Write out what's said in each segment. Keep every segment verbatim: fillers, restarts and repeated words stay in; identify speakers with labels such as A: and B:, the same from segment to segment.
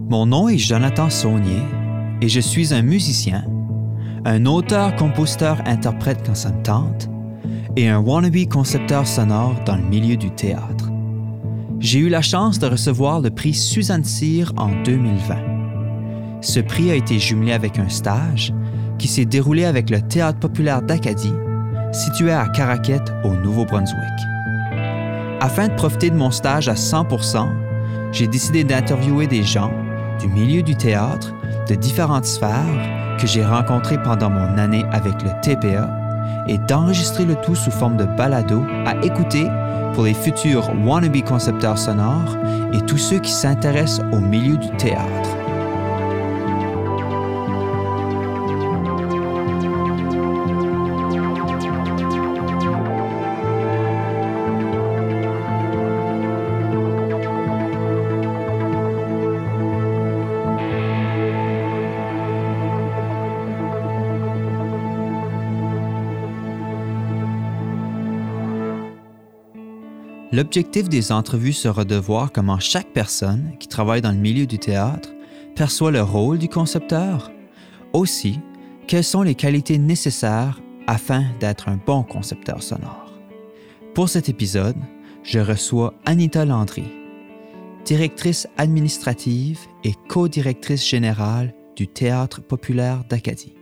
A: Mon nom est Jonathan Saunier et je suis un musicien, un auteur, compositeur, interprète quand ça me tente et un wannabe concepteur sonore dans le milieu du théâtre. J'ai eu la chance de recevoir le prix Suzanne Cyr en deux mille vingt. Ce prix a été jumelé avec un stage qui s'est déroulé avec le Théâtre populaire d'Acadie, situé à Caraquet, au Nouveau-Brunswick. Afin de profiter de mon stage à cent pour cent, j'ai décidé d'interviewer des gens du milieu du théâtre de différentes sphères que j'ai rencontrés pendant mon année avec le T P A et d'enregistrer le tout sous forme de balado à écouter pour les futurs wannabe concepteurs sonores et tous ceux qui s'intéressent au milieu du théâtre. L'objectif des entrevues sera de voir comment chaque personne qui travaille dans le milieu du théâtre perçoit le rôle du concepteur. Aussi, quelles sont les qualités nécessaires afin d'être un bon concepteur sonore. Pour cet épisode, je reçois Anita Landry, directrice administrative et co-directrice générale du Théâtre populaire d'Acadie.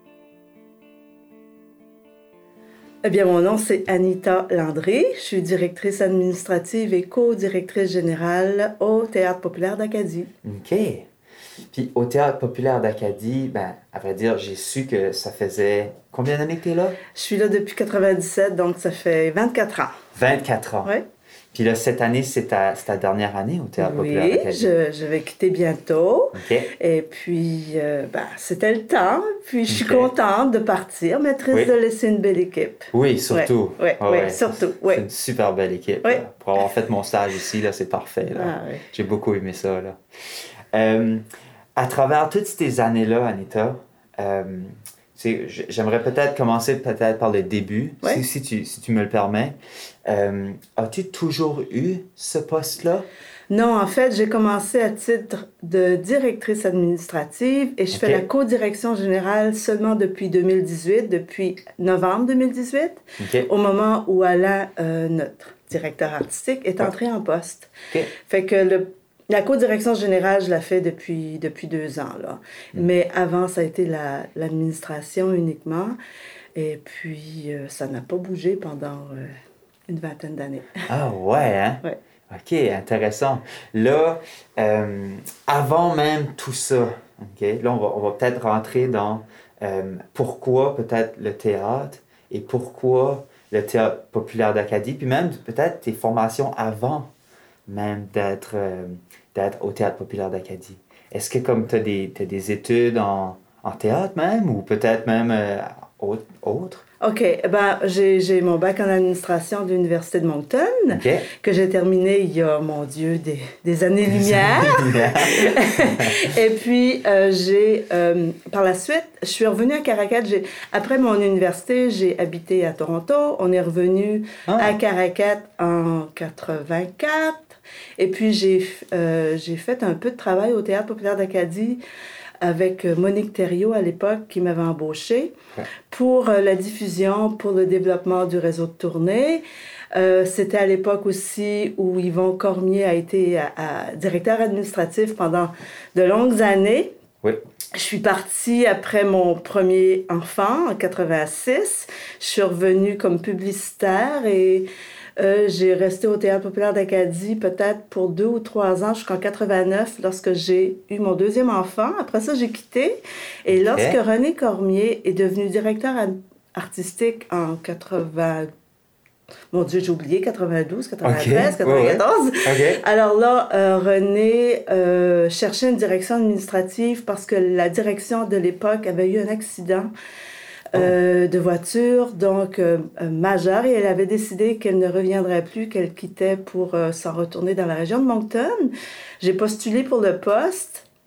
B: Eh bien, mon nom, c'est Anita Landry. Je suis directrice administrative et co-directrice générale au Théâtre populaire d'Acadie.
C: OK. Puis au Théâtre populaire d'Acadie, ben, à vrai dire, j'ai su que ça faisait... Combien d'années que tu es là?
B: Je suis là depuis quatre-vingt-dix-sept, donc ça fait vingt-quatre ans.
C: vingt-quatre ans?
B: Oui.
C: Puis là, cette année, c'est ta, c'est ta dernière année au Théâtre
B: oui,
C: populaire d'Acadie?
B: Oui, je, je vais quitter bientôt.
C: OK.
B: Et puis, euh, ben, c'était le temps. Puis, je suis
C: Okay.
B: contente de partir, mais triste
C: oui.
B: de laisser une belle équipe.
C: Oui, surtout.
B: Oui,
C: oh,
B: oui,
C: ouais.
B: surtout.
C: C'est
B: oui.
C: une super belle équipe.
B: Oui.
C: Là. Pour avoir fait mon stage ici, là, c'est parfait. Là.
B: Ah, oui.
C: J'ai beaucoup aimé ça. Là. Euh, à travers toutes ces années-là, Anita, euh, j'aimerais peut-être commencer peut-être par le début,
B: oui.
C: si, si, tu, si tu me le permets. Euh, as-tu toujours eu ce poste-là?
B: Non, en fait, j'ai commencé à titre de directrice administrative et je okay. fais la co-direction générale seulement depuis deux mille dix-huit, depuis novembre deux mille dix-huit, okay. au moment où Alain, euh, notre directeur artistique, est entré oh. en poste.
C: Okay.
B: Fait que le, la co-direction générale, je la fais depuis, depuis deux ans, là. Mm. Mais avant, ça a été la, l'administration uniquement. Et puis, euh, ça n'a pas bougé pendant euh, une vingtaine d'années.
C: Ah ouais, hein?
B: Ouais.
C: OK, intéressant. Là, euh, avant même tout ça, okay, là, on va, on va peut-être rentrer dans euh, pourquoi peut-être le théâtre et pourquoi le Théâtre populaire d'Acadie, puis même peut-être tes formations avant même d'être, euh, d'être au Théâtre populaire d'Acadie. Est-ce que comme tu as des, t'as des études en, en théâtre même ou peut-être même euh, autre, autre?
B: OK. Ben, j'ai, j'ai mon bac en administration de l'Université de Moncton,
C: okay.
B: que j'ai terminé il y a, mon Dieu, des, des années-lumière. Et puis, euh, j'ai, euh, par la suite, je suis revenue à Caraquet. J'ai, après mon université, j'ai habité à Toronto. On est revenu ah. à Caraquet en quatre-vingt-quatre. Et puis, j'ai, euh, j'ai fait un peu de travail au Théâtre populaire d'Acadie avec Monique Thériault à l'époque qui m'avait embauchée ouais. pour la diffusion, pour le développement du réseau de tournée. Euh, c'était à l'époque aussi où Yvon Cormier a été à, à directeur administratif pendant de longues années.
C: Oui.
B: Je suis partie après mon premier enfant en quatre-vingt-six. Je suis revenue comme publicitaire et Euh, j'ai resté au Théâtre populaire d'Acadie peut-être pour deux ou trois ans jusqu'en quatre-vingt-neuf lorsque j'ai eu mon deuxième enfant. Après ça, j'ai quitté. Et okay. lorsque René Cormier est devenu directeur artistique en quatre-vingts... Mon Dieu, j'ai oublié, quatre-vingt-douze, quatre-vingt-treize, okay. quatre-vingt-quatorze.
C: Okay.
B: Alors là, euh, René euh, cherchait une direction administrative parce que la direction de l'époque avait eu un accident Euh, de voiture, donc euh, euh, majeure, et elle avait décidé qu'elle ne reviendrait plus, qu'elle quittait pour euh, s'en retourner dans la région de Moncton. J'ai postulé pour le poste.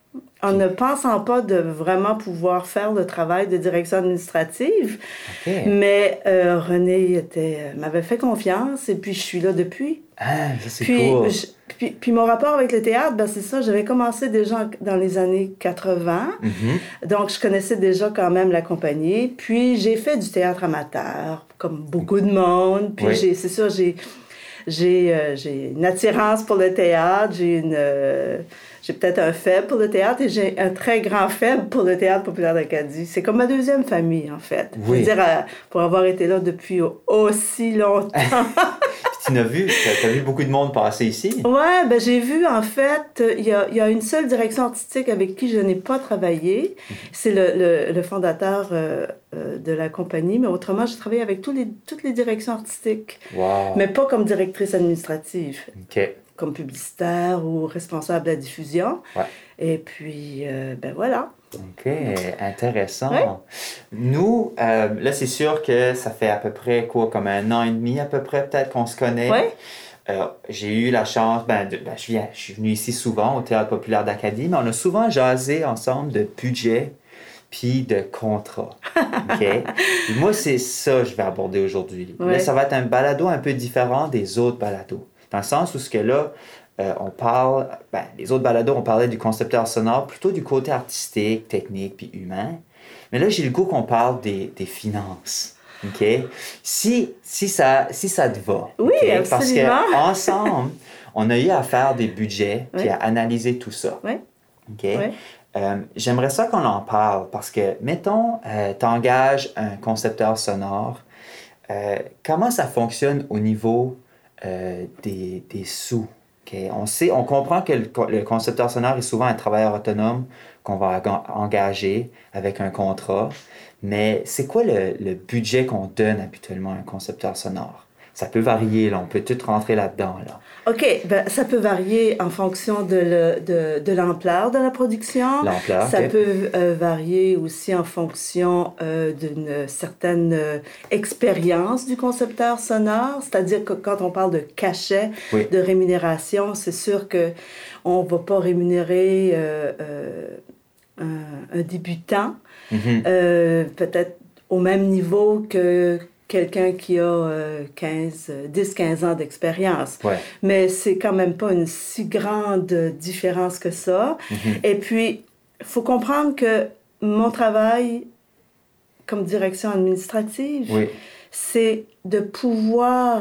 B: en
C: Puis...
B: ne pensant pas de vraiment pouvoir faire le travail de direction administrative.
C: Okay.
B: Mais euh, René était, m'avait fait confiance et puis je suis là depuis.
C: Ah, ça c'est
B: puis,
C: cool.
B: Je, puis, puis mon rapport avec le théâtre, ben c'est ça, j'avais commencé déjà dans les années quatre-vingts.
C: Mm-hmm.
B: Donc, je connaissais déjà quand même la compagnie. Puis, j'ai fait du théâtre amateur, comme beaucoup de monde. Puis,
C: oui.
B: j'ai, c'est sûr, j'ai, j'ai, euh, j'ai une attirance pour le théâtre. J'ai une... Euh, j'ai peut-être un faible pour le théâtre et j'ai un très grand faible pour le théâtre populaire d'Acadie. C'est comme ma deuxième famille, en fait.
C: Oui.
B: Je veux dire, euh, pour avoir été là depuis aussi longtemps.
C: Tu as vu, tu as vu beaucoup de monde passer ici?
B: Ouais, ben j'ai vu, en fait, il y a, y a une seule direction artistique avec qui je n'ai pas travaillé. Mm-hmm. C'est le, le, le fondateur euh, euh, de la compagnie, mais autrement, j'ai travaillé avec tous les, toutes les directions artistiques.
C: Wow.
B: Mais pas comme directrice administrative.
C: OK.
B: Comme publicitaire ou responsable de la diffusion.
C: Ouais.
B: Et puis, euh, ben voilà.
C: OK, intéressant.
B: Ouais.
C: Nous, euh, là, c'est sûr que ça fait à peu près, quoi, comme un an et demi à peu près, peut-être qu'on se connaît.
B: Oui.
C: Euh, j'ai eu la chance, ben, de, ben, je, viens, je suis venu ici souvent au Théâtre populaire d'Acadie, mais on a souvent jasé ensemble de budget puis de contrat. OK? Moi, c'est ça que je vais aborder aujourd'hui.
B: Ouais.
C: Là, ça va être un balado un peu différent des autres balados. Dans le sens où ce que là, euh, on parle, ben, les autres balados, on parlait du concepteur sonore, plutôt du côté artistique, technique, puis humain. Mais là, j'ai le goût qu'on parle des, des finances. OK? Si, si, ça, si ça te va.
B: Oui,
C: okay?
B: absolument.
C: Parce qu'ensemble, on a eu à faire des budgets, puis
B: oui.
C: à analyser tout ça.
B: Oui.
C: OK?
B: Oui.
C: Euh, j'aimerais ça qu'on en parle parce que, mettons, euh, tu engages un concepteur sonore. Euh, comment ça fonctionne au niveau euh, des, des sous? Okay? On sait, on comprend que le, le concepteur sonore est souvent un travailleur autonome qu'on va engager avec un contrat, mais c'est quoi le, le budget qu'on donne habituellement à un concepteur sonore? Ça peut varier, là. On peut tout rentrer là-dedans, là.
B: OK. Ben, ça peut varier en fonction de, le, de, de l'ampleur de la production.
C: L'ampleur,
B: Ça
C: okay.
B: peut euh, varier aussi en fonction euh, d'une certaine euh, expérience du concepteur sonore. C'est-à-dire que quand on parle de cachet,
C: oui.
B: de rémunération, c'est sûr qu'on ne va pas rémunérer euh, euh, un, un débutant,
C: mm-hmm.
B: euh, peut-être au même niveau que quelqu'un qui a euh, quinze, dix quinze ans d'expérience.
C: Ouais.
B: Mais c'est quand même pas une si grande différence que ça.
C: Mm-hmm.
B: Et puis, il faut comprendre que mon travail comme direction administrative,
C: oui.
B: c'est de pouvoir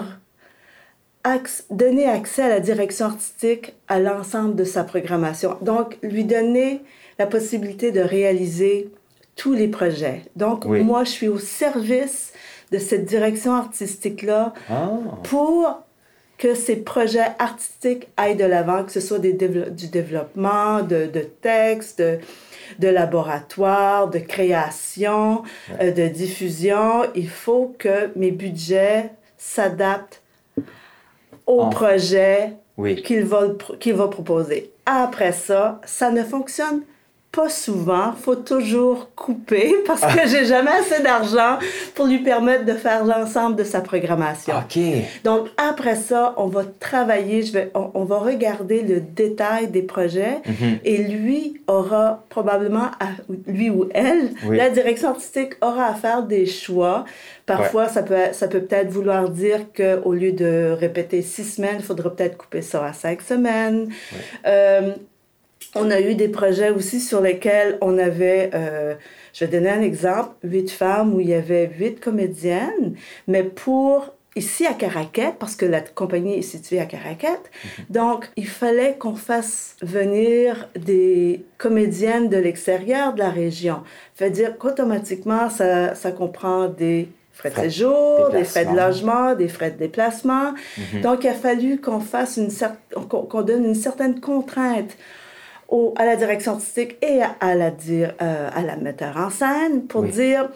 B: ac- donner accès à la direction artistique à l'ensemble de sa programmation. Donc, lui donner la possibilité de réaliser tous les projets. Donc,
C: oui.
B: moi, je suis au service de cette direction artistique-là
C: oh.
B: pour que ces projets artistiques aillent de l'avant, que ce soit des dévo- du développement, de, de textes, de, de laboratoire, de création, ouais. euh, de diffusion. Il faut que mes budgets s'adaptent au oh. projet
C: oui.
B: qu'il va, qu'il va proposer. Après ça, ça ne fonctionne pas souvent, il faut toujours couper parce que ah. j'ai jamais assez d'argent pour lui permettre de faire l'ensemble de sa programmation.
C: OK.
B: Donc, après ça, on va travailler, je vais, on, on va regarder le détail des projets
C: mm-hmm.
B: et lui aura probablement, à, lui ou elle, oui. la direction artistique aura à faire des choix. Parfois, ouais. ça peut, ça peut peut-être vouloir dire qu'au lieu de répéter six semaines, il faudra peut-être couper ça à cinq semaines.
C: Ouais.
B: Euh, On a eu des projets aussi sur lesquels on avait, euh, je vais donner un exemple, huit femmes où il y avait huit comédiennes, mais pour, ici à Caraquette, parce que la compagnie est située à Caraquette, mm-hmm. donc il fallait qu'on fasse venir des comédiennes de l'extérieur de la région. Ça veut dire qu'automatiquement, ça, ça comprend des frais de séjour, des frais de logement, des frais de déplacement. Mm-hmm. Donc il a fallu qu'on fasse une cer- qu'on, qu'on donne une certaine contrainte Au, à la direction artistique et à, à, la, dire, euh, à la metteur en scène pour oui. dire,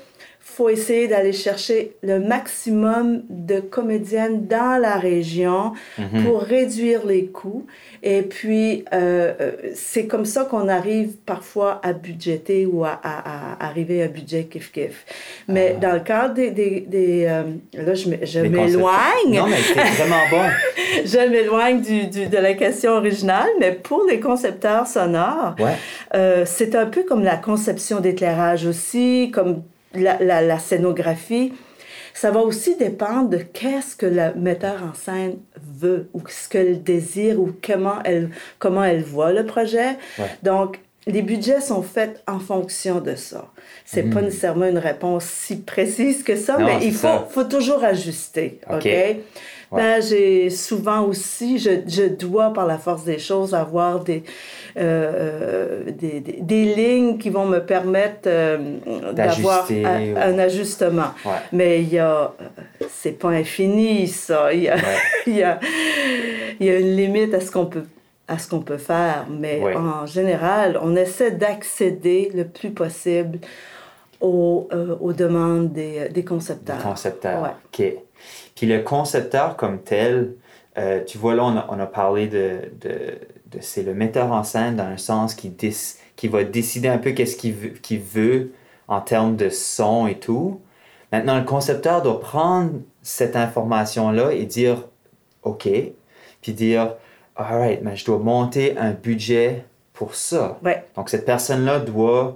B: faut essayer d'aller chercher le maximum de comédiennes dans la région
C: Mhm.
B: pour réduire les coûts. Et puis, euh, euh, c'est comme ça qu'on arrive parfois à budgéter ou à, à, à arriver à un budget kiff-kiff. Mais
C: Ah.
B: dans le cadre des... des, des euh, là, je, m- je
C: Les
B: m'éloigne.
C: Non, mais c'est vraiment bon.
B: Je m'éloigne du, du, de la question originale, mais pour les concepteurs sonores,
C: Ouais.
B: euh, c'est un peu comme la conception d'éclairage aussi, comme la, la, la scénographie. Ça va aussi dépendre de qu'est-ce que le metteur en scène veut ou ce qu'elle désire ou comment elle, comment elle voit le projet.
C: Ouais.
B: Donc, les budgets sont faits en fonction de ça. C'est
C: Mhm.
B: pas nécessairement une réponse si précise que ça,
C: Non,
B: mais il
C: c'est
B: faut,
C: ça.
B: faut toujours ajuster, OK?
C: OK. Ouais.
B: Ben, j'ai souvent aussi, je, je dois, par la force des choses, avoir des, euh, des, des, des lignes qui vont me permettre euh, d'avoir
C: D'ajuster,
B: un,
C: ouais.
B: un ajustement.
C: Ouais.
B: Mais il y a... C'est pas infini, ça. Il y a,
C: Ouais.
B: il y a, il y a une limite à ce qu'on peut à ce qu'on peut faire, mais
C: Ouais.
B: en général, on essaie d'accéder le plus possible aux, euh, aux demandes des, des concepteurs.
C: Le concepteur.
B: Ouais.
C: OK. Puis le concepteur comme tel, euh, tu vois là, on a, on a parlé de, de, de... C'est le metteur en scène dans un sens qui, déc, qui va décider un peu qu'est-ce qu'il veut, qu'il veut en termes de son et tout. Maintenant, le concepteur doit prendre cette information-là et dire « OK », puis dire « All right, mais je dois monter un budget pour ça.
B: Ouais. »
C: Donc, cette personne-là doit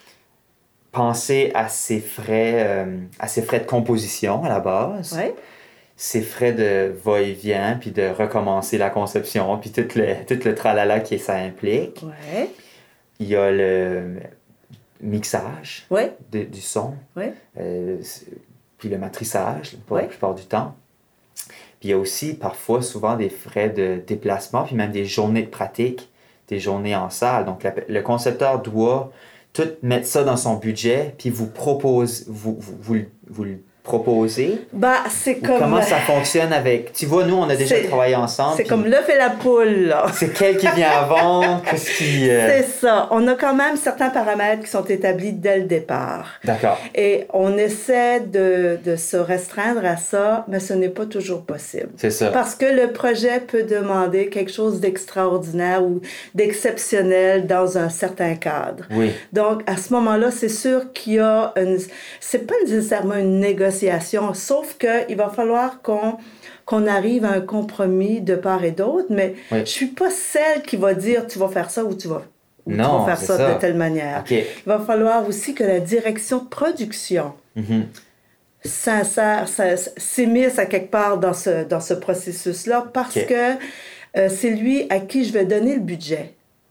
C: penser à ses frais, euh, à ses frais de composition à la base,
B: Ouais.
C: ses frais de va-et-vient, puis de recommencer la conception, puis tout le, tout le tralala que ça implique.
B: Ouais.
C: Il y a le mixage
B: Ouais.
C: de- du son,
B: Ouais.
C: euh, puis le matrissage pour
B: Ouais.
C: la plupart du temps. Puis il y a aussi parfois souvent des frais de déplacement, puis même des journées de pratique, des journées en salle. Donc la- le concepteur doit tout mettre ça dans son budget, puis vous propose, vous, vous, vous, le- vous le proposez.
B: Bah, c'est
C: Ou
B: comme...
C: comment ça fonctionne avec... Tu vois, nous, on a déjà
B: C'est-
C: travaillé ensemble.
B: C'est
C: puis
B: comme l'œuf et la poule, là.
C: C'est quel qui vient avant, qu'est-ce qui... euh,
B: C'est ça. On a quand même certains paramètres qui sont établis dès le départ.
C: D'accord.
B: Et on essaie de, de se restreindre à ça, mais ce n'est pas toujours possible.
C: C'est ça.
B: Parce que le projet peut demander quelque chose d'extraordinaire ou d'exceptionnel dans un certain cadre.
C: Oui.
B: Donc, à ce moment-là, c'est sûr qu'il y a une... C'est pas nécessairement une négociation, sauf qu'il va falloir qu'on qu'on arrive à un compromis de part et d'autre, mais
C: Oui.
B: je suis pas celle qui va dire tu vas faire ça ou tu vas, ou tu
C: Non,
B: vas faire
C: c'est
B: ça,
C: ça.
B: de telle manière.
C: OK.
B: Il va falloir aussi que la direction de production
C: Mhm.
B: s'insère, ça- s'immisce à quelque part dans ce, dans ce processus-là parce
C: OK.
B: que euh, c'est lui à qui je vais donner le budget.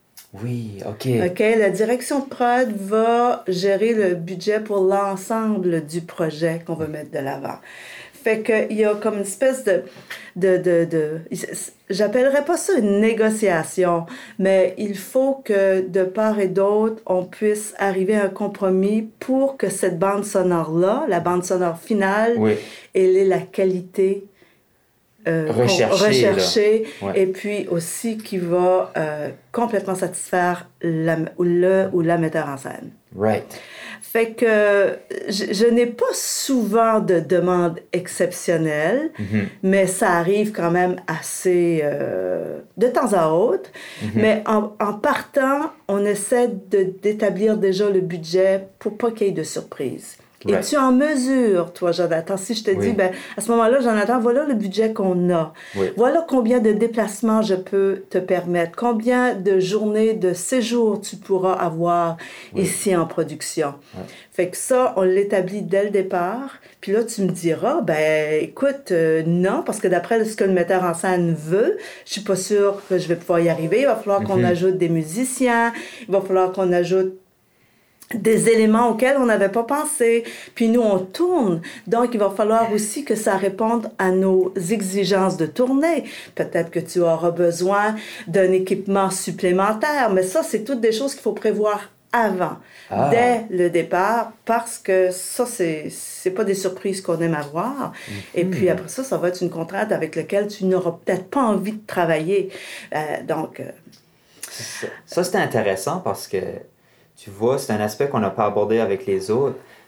C: Oui, OK.
B: OK, la direction de prod va gérer le budget pour l'ensemble du projet qu'on veut mettre de l'avant. Fait qu'il y a comme une espèce de... de, de, de j'appellerais pas ça une négociation, mais il faut que de part et d'autre, on puisse arriver à un compromis pour que cette bande sonore-là, la bande sonore finale,
C: Oui.
B: elle ait la qualité euh, qu'on-
C: Recherchée,
B: recherchée,
C: là. Ouais.
B: et puis aussi qui va euh, complètement satisfaire la, le ou la metteur en scène.
C: Right.
B: Fait que je, je n'ai pas souvent de demandes exceptionnelles,
C: Mhm.
B: mais ça arrive quand même assez euh, de temps à autre.
C: Mhm.
B: Mais en, en partant, on essaie de, d'établir déjà le budget pour pas qu'il y ait de surprises.
C: Right.
B: Es-tu en mesure, toi, Jonathan, si je te
C: Oui.
B: dis, ben, à ce moment-là, Jonathan, voilà le budget qu'on a.
C: Oui.
B: Voilà combien de déplacements je peux te permettre. Combien de journées de séjour tu pourras avoir
C: Oui.
B: ici en production.
C: Ouais.
B: Fait que ça, on l'établit dès le départ. Puis là, tu me diras, ben écoute, euh, non, parce que d'après ce que le metteur en scène veut, je suis pas sûre que je vais pouvoir y arriver. Il va falloir qu'on
C: Mhm.
B: ajoute des musiciens. Il va falloir qu'on ajoute des éléments auxquels on n'avait pas pensé. Puis nous, on tourne. Donc, il va falloir aussi que ça réponde à nos exigences de tournée. Peut-être que tu auras besoin d'un équipement supplémentaire, mais ça, c'est toutes des choses qu'il faut prévoir avant,
C: Ah.
B: dès le départ, parce que ça, c'est, c'est pas des surprises qu'on aime avoir. Et puis après ça, ça va être une contrainte avec laquelle tu n'auras peut-être pas envie de travailler. Euh, donc... euh,
C: Ça, ça, c'est intéressant parce que, tu vois, c'est un aspect qu'on n'a pas abordé avec les autres.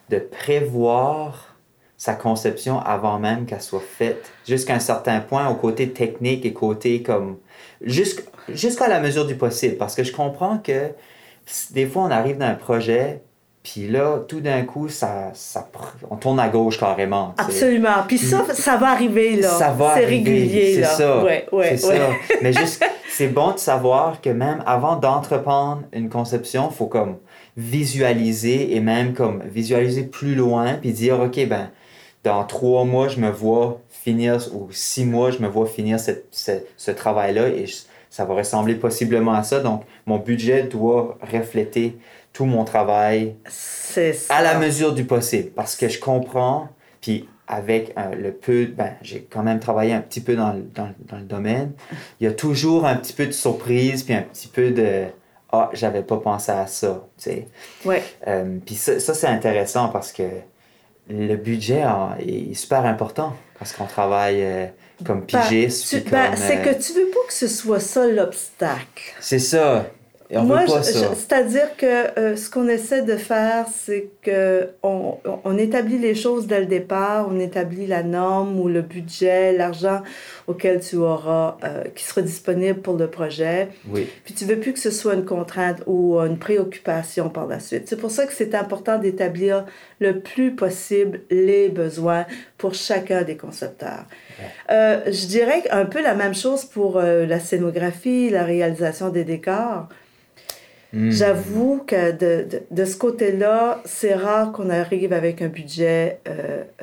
C: de prévoir sa conception avant même qu'elle soit faite, jusqu'à un certain point, au côté technique et côté comme... jusqu'- jusqu'à la mesure du possible, parce que je comprends que des fois, on arrive dans un projet, puis là, tout d'un coup, ça, ça, on tourne à gauche carrément. T'sais.
B: Absolument. Puis ça, ça va arriver, là.
C: Ça va
B: c'est
C: arriver,
B: régulier,
C: c'est
B: là.
C: ça.
B: Ouais, ouais,
C: c'est
B: ouais.
C: ça. Mais juste, c'est bon de savoir que même avant d'entreprendre une conception, il faut comme visualiser et même comme visualiser plus loin, puis dire, OK, ben, dans trois mois, je me vois finir, ou six mois, je me vois finir cette, cette, ce travail-là et je, ça va ressembler possiblement à ça. Donc, mon budget doit refléter tout mon travail
B: C'est ça.
C: à la mesure du possible. Parce que je comprends, puis avec euh, le peu, ben, j'ai quand même travaillé un petit peu dans, le- dans, le- dans le domaine, il y a toujours un petit peu de surprise, puis un petit peu de « Ah, j'avais pas pensé à ça », tu sais.
B: Ouais.
C: Euh, puis ça, ça, c'est intéressant parce que le budget hein, est super important parce qu'on travaille euh, comme pigiste.
B: Ben, tu-
C: puis
B: ben,
C: comme,
B: c'est
C: euh,
B: que tu veux pas que ce soit ça l'obstacle.
C: C'est ça. Et on
B: Moi,
C: veut pas
B: je-
C: ça.
B: je- c'est-à-dire que euh, ce qu'on essaie de faire, c'est que on, on établit les choses dès le départ, on établit la norme ou le budget, l'argent auquel tu auras, euh, qui sera disponible pour le projet.
C: Oui.
B: Puis tu veux plus que ce soit une contrainte ou une préoccupation par la suite. C'est pour ça que c'est important d'établir le plus possible les besoins pour chacun des concepteurs. Euh, je dirais un peu la même chose pour euh, la scénographie, la réalisation des décors.
C: Mm.
B: J'avoue que de, de, de ce côté-là, c'est rare qu'on arrive avec un budget euh, euh,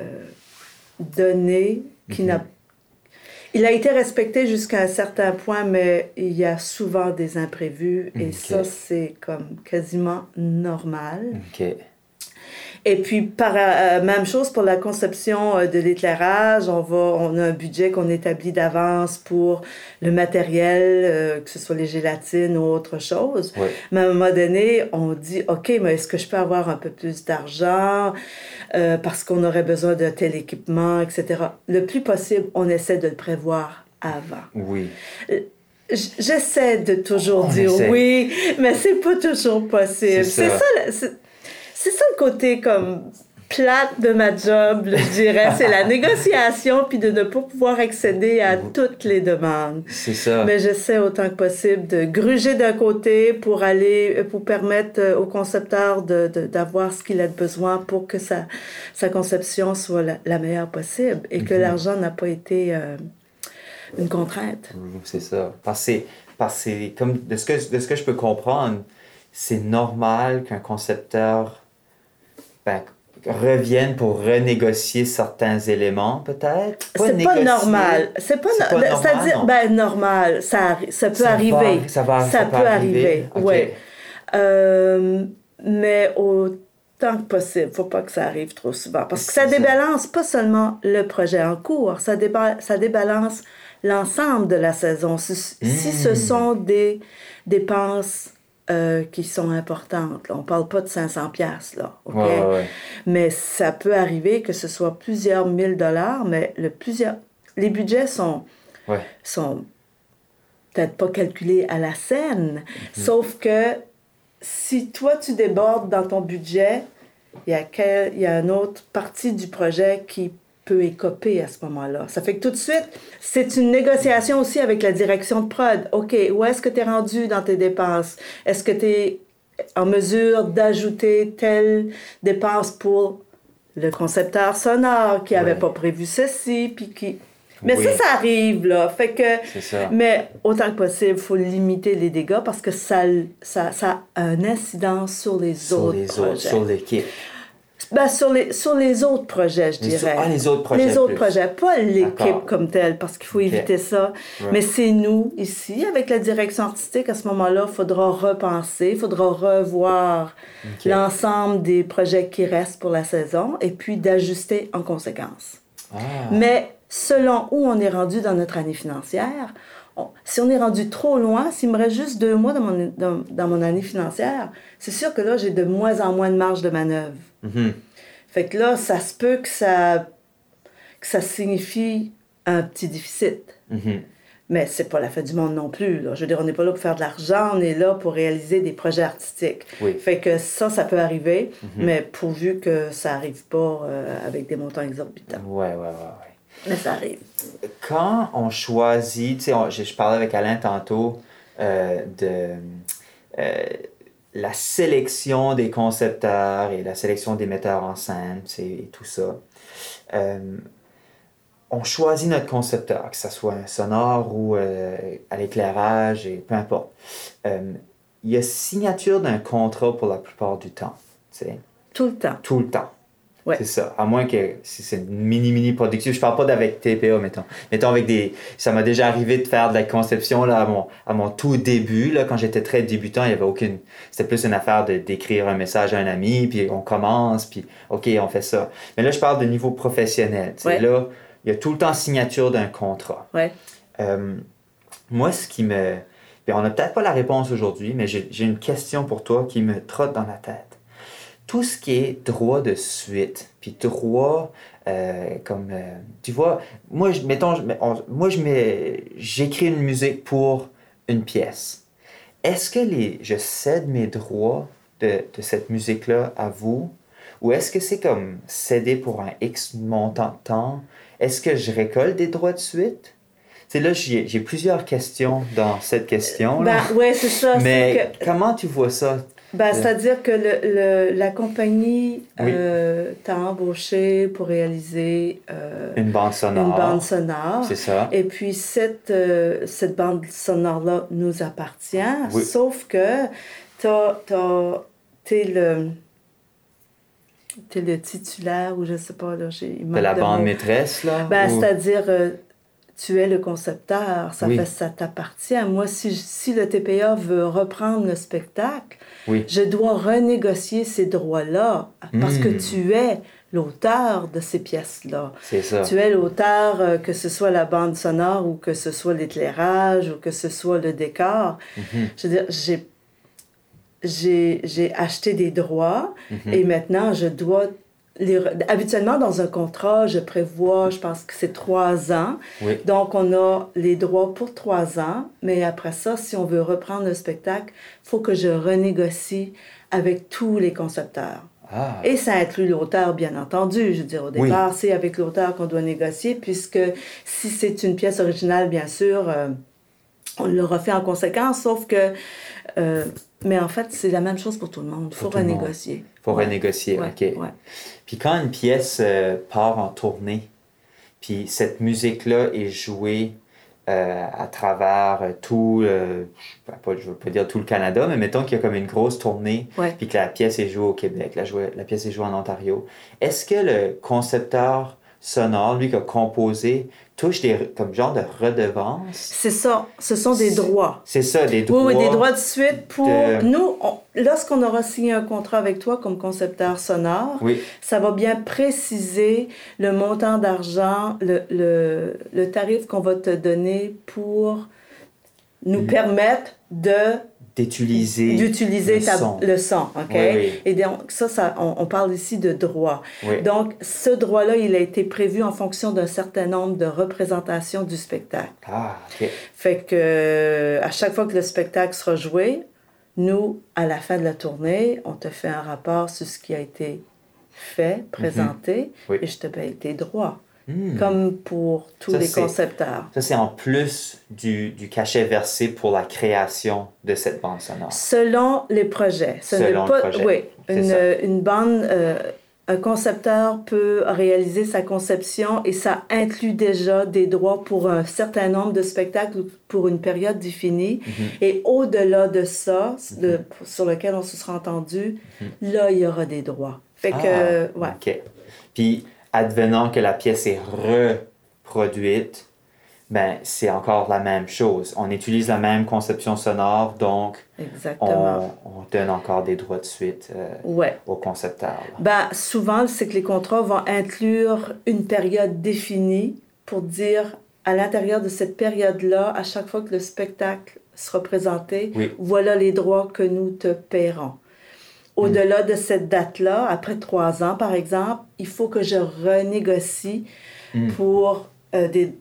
B: donné qui
C: Mhm.
B: n'a... Il a été respecté jusqu'à un certain point, mais il y a souvent des imprévus et
C: Ok.
B: ça, c'est comme quasiment normal.
C: OK.
B: Et puis, par, euh, même chose pour la conception euh, de l'éclairage. On, va, on a un budget qu'on établit d'avance pour le matériel, euh, que ce soit les gélatines ou autre chose.
C: Oui.
B: Mais à un moment donné, on dit, OK, mais est-ce que je peux avoir un peu plus d'argent euh, parce qu'on aurait besoin de tel équipement, et cetera. Le plus possible, on essaie de le prévoir avant.
C: Oui.
B: J- J'essaie de toujours
C: On
B: dire
C: essaie.
B: oui, mais c'est pas toujours possible.
C: C'est
B: C'est
C: ça.
B: ça, le- c'est, c'est ça le côté comme plate de ma job, je dirais. C'est la négociation puis de ne pas pouvoir accéder à toutes les demandes.
C: C'est ça.
B: Mais j'essaie autant que possible de gruger d'un côté pour aller, pour permettre euh, au concepteur de, de, d'avoir ce qu'il a besoin pour que sa, sa conception soit la, la meilleure possible et que
C: Mhm.
B: l'argent n'a pas été euh, une contrainte.
C: C'est ça. Parce que, parce que c'est comme de ce, que, de ce que je peux comprendre, c'est normal qu'un concepteur ben, revienne pour renégocier certains éléments, peut-être.
B: C'est pas
C: négocier.
B: normal. C'est pas,
C: C'est
B: no-
C: pas normal,
B: c'est-à-dire,
C: non.
B: ben, normal. Ça, arri- ça peut
C: Ça va-
B: arriver.
C: ça va- ça peut arriver. Ok.
B: oui. Euh, mais autant que possible, faut pas que ça arrive trop souvent. Parce que ça
C: C'est ça.
B: débalance pas seulement le projet en cours, ça, déba- ça débalance l'ensemble de la saison. Si, si ce
C: Mm.
B: sont des dépenses euh, qui sont importantes, là. On parle pas de cinq cents piastres, là, OK?
C: Ouais, ouais, ouais.
B: Mais ça peut arriver que ce soit plusieurs mille dollars, mais le plusieurs... les budgets sont,
C: Ouais.
B: sont peut-être pas calculés à la scène, sauf que si toi, tu débordes dans ton budget, il y a, quel- il y a une autre partie du projet qui peut écoper à ce moment-là. Ça fait que tout de suite, c'est une négociation aussi avec la direction de prod. OK, où est-ce que tu es rendu dans tes dépenses? Est-ce que tu es en mesure d'ajouter telle dépense pour le concepteur sonore qui n'avait
C: Ouais.
B: pas prévu ceci, puis qui... Mais
C: Oui.
B: ça, ça arrive, là. Fait que...
C: C'est ça.
B: Mais autant que possible, il faut limiter les dégâts parce que ça, ça, ça a une incidence sur les
C: Sur
B: autres
C: les
B: projets.
C: autres, sur l'équipe.
B: Ben, sur, les, sur les autres projets, je
C: Les
B: dirais.
C: au- ah, les autres projets
B: Les autres
C: plus.
B: projets, pas l'équipe
C: D'accord.
B: comme telle, parce qu'il faut
C: Ok.
B: éviter ça.
C: Ouais.
B: Mais c'est nous, ici, avec la direction artistique, à ce moment-là, il faudra repenser, il faudra revoir
C: Ok.
B: l'ensemble des projets qui restent pour la saison et puis d'ajuster en conséquence.
C: Ah.
B: Mais selon où on est rendu dans notre année financière, on- si on est rendu trop loin, s'il me reste juste deux mois dans mon, dans, dans mon année financière, c'est sûr que là, j'ai de moins en moins de marge de manœuvre.
C: Mhm.
B: Fait que là, ça se peut que ça, que ça signifie un petit déficit.
C: Mhm.
B: Mais c'est pas la fin du monde non plus, là. Je veux dire, on n'est pas là pour faire de l'argent, on est là pour réaliser des projets artistiques.
C: Oui.
B: Fait que ça, ça peut arriver,
C: Mm-hmm.
B: mais pourvu que ça arrive pas euh, avec des montants exorbitants.
C: Ouais, ouais, ouais, ouais.
B: Mais ça arrive.
C: Quand on choisit, tu sais, on- je, je parlais avec Alain tantôt euh, de euh, la sélection des concepteurs et la sélection des metteurs en scène, tu sais, et tout ça. Euh, on choisit notre concepteur, que ce soit un sonore ou euh, à l'éclairage, et peu importe. Euh, il y a signature d'un contrat pour la plupart du temps, tu sais,
B: Tout le temps.
C: tout le temps.
B: Ouais.
C: C'est ça. À moins que si c'est une mini-mini production. Je parle pas d'avec T P A, mettons. Mettons avec des... Ça m'a déjà arrivé de faire de la conception là, à, mon, à mon tout début. Là, quand j'étais très débutant, il y avait aucune... C'était plus une affaire de, d'écrire un message à un ami, puis on commence, puis OK, on fait ça. Mais là, je parle de niveau professionnel. Tu sais,
B: Ouais.
C: là, il y a tout le temps signature d'un contrat.
B: Ouais.
C: Euh, moi, ce qui me... Puis on n'a peut-être pas la réponse aujourd'hui, mais j'ai, j'ai une question pour toi qui me trotte dans la tête. Tout ce qui est droit de suite, puis droit, euh, comme, euh, tu vois, moi, je, mettons, je- on- moi, je mets, j'écris une musique pour une pièce. Est-ce que les, je cède mes droits de, de cette musique-là à vous, ou est-ce que c'est comme céder pour un X montant de temps? Est-ce que je récolte des droits de suite? Tu sais, là, j'ai, j'ai plusieurs questions dans cette question-là.
B: Ben, ouais, c'est ça.
C: Mais
B: c'est que-
C: comment tu vois ça?
B: Ben, c'est-à-dire que le, le- la compagnie
C: Oui.
B: euh, t'a embauché pour réaliser euh,
C: Une bande sonore.
B: une bande sonore.
C: C'est ça.
B: Et puis, cette, euh, cette bande sonore-là nous appartient,
C: Oui.
B: sauf que t'as, t'as, t'es le... T'es le titulaire, ou je sais pas, là, j'ai... il
C: De
B: manque
C: la
B: de
C: bande
B: mots.
C: maîtresse, là?
B: Ben,
C: ou-
B: c'est-à-dire, euh, tu es le concepteur, ça
C: Oui.
B: fait ça t'appartient. Moi, si, si le T P A veut reprendre le spectacle,
C: Oui.
B: je dois renégocier ces droits-là, parce que
C: Mm.
B: tu es l'auteur de ces pièces-là.
C: C'est ça.
B: Tu es l'auteur, euh, que ce soit la bande sonore, ou que ce soit l'éclairage, ou que ce soit le décor.
C: Mhm.
B: Je veux dire, j'ai, j'ai, j'ai acheté des droits,
C: Mhm.
B: et maintenant, je dois... Les... Habituellement, dans un contrat, je prévois, je pense que c'est trois ans.
C: Oui.
B: Donc, on a les droits pour trois ans, mais après ça, si on veut reprendre le spectacle, il faut que je renégocie avec tous les concepteurs.
C: Ah.
B: Et ça inclut l'auteur, bien entendu. Je veux dire, au
C: Oui.
B: départ, c'est avec l'auteur qu'on doit négocier, puisque si c'est une pièce originale, bien sûr, euh, on le refait en conséquence, sauf que... euh, mais en fait, c'est la même chose pour tout le monde. Il faut
C: Pour tout le monde.
B: renégocier.
C: Faut
B: Ouais.
C: renégocier,
B: Ouais,
C: OK.
B: ouais.
C: Puis quand une pièce euh, part en tournée, puis cette musique-là est jouée euh, à travers euh, tout, euh, je ne veux pas dire tout le Canada, mais mettons qu'il y a comme une grosse tournée,
B: Ouais.
C: puis que la pièce est jouée au Québec, la, jouée- la pièce est jouée en Ontario. Est-ce que le concepteur sonore, lui qui a composé, touche des comme genre de redevances?
B: C'est ça. Ce sont des droits.
C: C'est ça, des droits.
B: Oui, oui, des droits de suite pour...
C: de-
B: Nous, on- lorsqu'on aura signé un contrat avec toi comme concepteur sonore,
C: Oui,
B: ça va bien préciser le montant d'argent, le, le, le tarif qu'on va te donner pour nous
C: Mm.
B: permettre de
C: d'utiliser
B: d'utiliser
C: le
B: ta-
C: son.
B: le son, OK?
C: Oui, oui.
B: Et donc, ça, ça on, on parle ici de droit.
C: Oui.
B: Donc, ce droit-là, il a été prévu en fonction d'un certain nombre de représentations du spectacle.
C: Ah, OK.
B: Fait que euh, à chaque fois que le spectacle sera joué, nous, à la fin de la tournée, on te fait un rapport sur ce qui a été fait, présenté,
C: Oui.
B: et je te paye tes droits.
C: Hmm.
B: Comme pour tous
C: Ça,
B: les
C: c'est-
B: concepteurs.
C: Ça, c'est en plus du, du cachet versé pour la création de cette bande sonore.
B: Selon les projets. Ce
C: Selon
B: n'est pas,
C: le projet.
B: Oui,
C: C'est
B: une,
C: ça.
B: une bande, euh, un concepteur peut réaliser sa conception et ça inclut déjà des droits pour un certain nombre de spectacles pour une période définie.
C: Mhm.
B: Et au-delà de ça, de, sur lequel on se sera entendu, là, il y aura des droits. Fait que,
C: Ah,
B: ouais.
C: OK. Puis, advenant que la pièce est reproduite, ben, c'est encore la même chose. On utilise la même conception sonore, donc
B: Exactement.
C: on, on donne encore des droits de suite euh,
B: Ouais.
C: au concepteur. là.
B: Ben, souvent, c'est que les contrats vont inclure une période définie pour dire, à l'intérieur de cette période-là, à chaque fois que le spectacle sera présenté,
C: Oui.
B: voilà les droits que nous te paierons. Au-delà de cette date-là, après trois ans, par exemple, il faut que je renégocie
C: Mm.
B: pour, euh, des,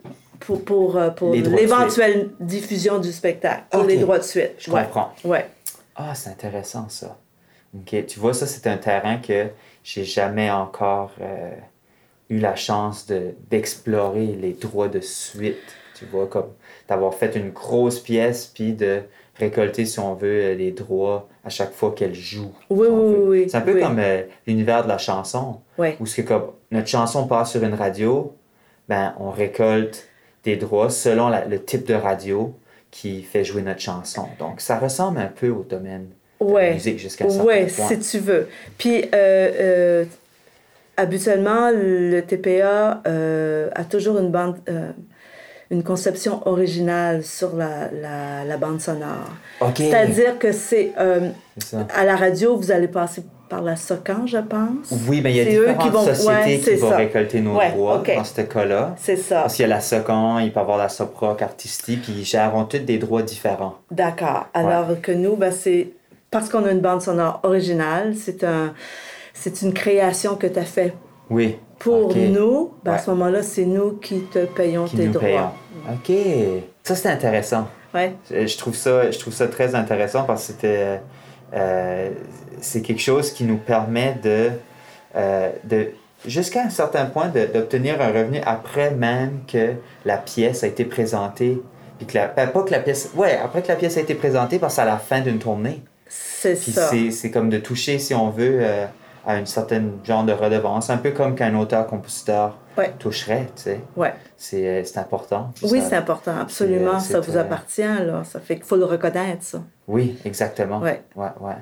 B: pour, pour, euh, pour
C: Les droits de
B: l'éventuelle diffusion du spectacle, pour
C: Ok.
B: les droits de suite.
C: Je
B: Ouais.
C: comprends.
B: Ouais.
C: Ah, c'est intéressant ça. OK. Tu vois, ça, c'est un terrain que j'ai jamais encore euh, eu la chance de, d'explorer les droits de suite. Tu vois, comme d'avoir fait une grosse pièce puis de récolter, si on veut, les droits à chaque fois qu'elle joue.
B: Oui,
C: si on
B: oui,
C: veut.
B: oui, oui.
C: C'est un peu
B: Oui.
C: comme euh, l'univers de la chanson,
B: Ouais.
C: où c'est comme notre chanson passe sur une radio, ben on récolte des droits selon la- le type de radio qui fait jouer notre chanson. Donc, ça ressemble un peu au domaine de la
B: Ouais.
C: musique jusqu'à un certain
B: Ouais,
C: point.
B: si tu veux. Puis, euh, euh, habituellement, le T P A euh, a toujours une bande, euh, une conception originale sur la, la, la bande sonore.
C: OK.
B: C'est-à-dire que c'est euh,
C: C'est ça.
B: à la radio, vous allez passer par la SOCAN, je pense.
C: Oui, mais il y a
B: C'est eux
C: différentes
B: qui vont-
C: sociétés
B: ouais,
C: qui
B: c'est
C: vont
B: ça.
C: récolter nos
B: Ouais,
C: droits
B: OK.
C: dans ce cas-là.
B: C'est ça.
C: Parce qu'il y a la SOCAN, il peut y avoir la SOPROC artistique, puis ils gèrent tous des droits différents.
B: D'accord. Alors que nous, ben, c'est parce qu'on a une bande sonore originale, c'est un, c'est une création que tu as fait
C: Oui.
B: pour
C: OK.
B: nous. Ben,
C: Ouais.
B: À ce moment-là, c'est nous qui te payons
C: Qui
B: tes
C: nous
B: droits.
C: payons. OK. Ça, c'est intéressant.
B: Ouais.
C: Je je trouve ça, je trouve ça très intéressant parce que c'était, euh, c'est quelque chose qui nous permet de, euh, de jusqu'à un certain point, de- d'obtenir un revenu après même que la pièce a été présentée. Puis que la, ben, pas que la pièce... Ouais, après que la pièce a été présentée, parce que c'est à la fin d'une tournée.
B: C'est
C: Puis
B: ça.
C: c'est, c'est comme de toucher, si on veut, euh, à une certaine genre de redevance. Un peu comme qu'un auteur-compositeur
B: Ouais.
C: toucherait, tu sais.
B: Ouais.
C: C'est, euh, c'est important. Puis
B: Oui,
C: ça-
B: c'est important, absolument.
C: c'est-
B: Ça
C: c'est,
B: vous
C: euh,
B: appartient, là. Ça fait qu'il faut le reconnaître, ça.
C: Oui, exactement.
B: Ouais.
C: Ouais, ouais.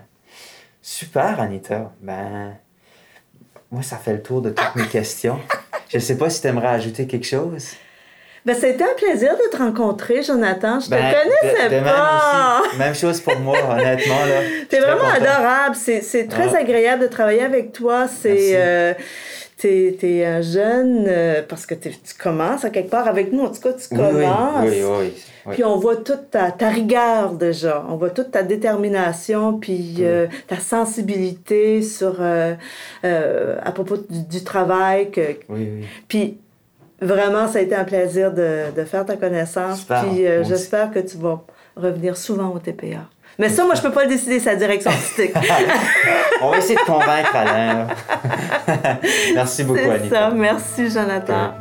C: Super, Anita. Ben, moi, ça fait le tour de toutes mes questions. Je ne sais pas si tu aimerais ajouter quelque chose.
B: Ben, c'était un plaisir de te rencontrer, Jonathan. Je te
C: Ben,
B: connaissais
C: de, de
B: pas.
C: Même, aussi. Même chose pour moi, honnêtement. Là.
B: T'es
C: Je suis très
B: vraiment
C: content.
B: adorable. C'est, c'est très
C: Ah.
B: agréable de travailler avec toi.
C: Merci.
B: C'est, euh, t'es, t'es un jeune, euh, parce que t'es- tu commences à quelque part avec nous. En tout cas, tu
C: Oui,
B: commences.
C: oui, oui, oui, oui.
B: Puis on voit toute ta, ta rigueur déjà. On voit toute ta détermination, puis euh, ta sensibilité sur, euh, euh, à propos du, du travail. Que,
C: Oui, oui.
B: puis vraiment, ça a été un plaisir de, de faire ta connaissance.
C: Super.
B: Puis euh,
C: Moi aussi.
B: j'espère que tu vas revenir souvent au T P A. Mais ça, moi, je peux pas le décider, c'est la direction artistique.
C: On va essayer de convaincre Alain. là. Merci beaucoup,
B: C'est
C: Anita.
B: ça. Merci, Jonathan.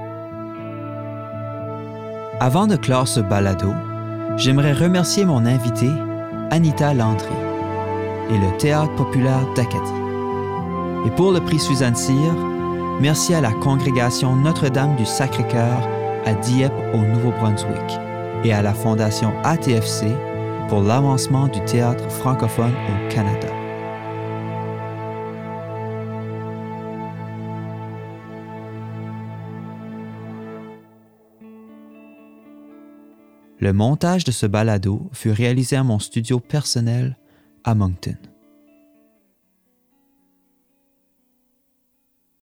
A: Avant de clore ce balado, j'aimerais remercier mon invitée, Anita Landry, et le Théâtre populaire d'Acadie. Et pour le prix Suzanne Cyr, merci à la congrégation Notre-Dame du Sacré-Cœur à Dieppe au Nouveau-Brunswick et à la Fondation A T F C pour l'avancement du théâtre francophone au Canada. Le montage de ce balado fut réalisé à mon studio personnel à Moncton.